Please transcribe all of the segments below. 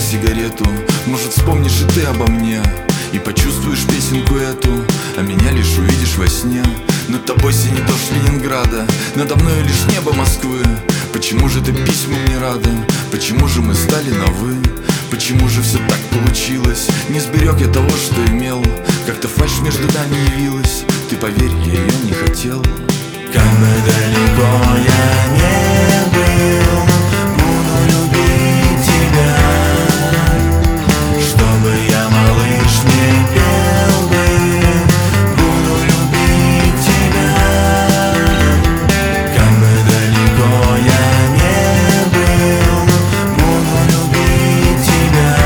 сигарету. Может, вспомнишь и ты обо мне и почувствуешь песенку эту, а меня лишь увидишь во сне. Над тобой синий дождь Ленинграда, надо мною лишь небо Москвы. Почему же ты письмам не рада? Почему же мы стали на «вы»? Почему же все так получилось? Не сберег я того, что имел. Как-то фальшь между нами явилась. Ты поверь, я ее не хотел. Как бы далеко я не был, буду любить тебя. Чтобы я, малыш, не пел бы, буду любить тебя. Как бы далеко я не был, буду любить тебя.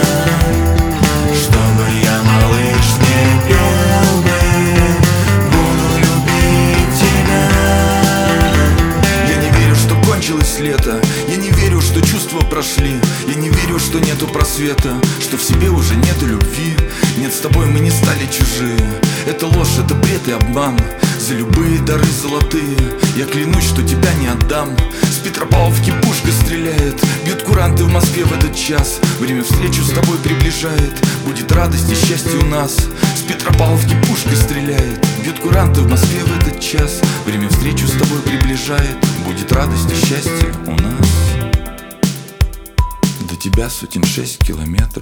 Чтобы я, малыш, не пел бы, буду любить тебя. Я не верю, что кончилось лето. Я не верю, что чувства прошли. Я не верю, что нету просвета, что в себе уже нету любви. Нет, с тобой мы не стали чужие. Это ложь, это бред и обман. За любые дары золотые я клянусь, что тебя не отдам. С Петропавловки пушка стреляет, бьют куранты в Москве в этот час. Время встречу с тобой приближает, будет радость и счастье у нас. С Петропавловки пушка стреляет, бьют куранты в Москве в этот час. Время встречу с тобой приближает, будет радость и счастье у нас. До тебя сотен 6 километров.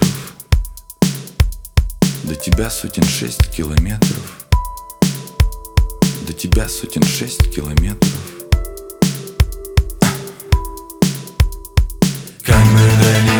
До тебя сотен 6 километров. До тебя сотен 6 километров. Как бы далеко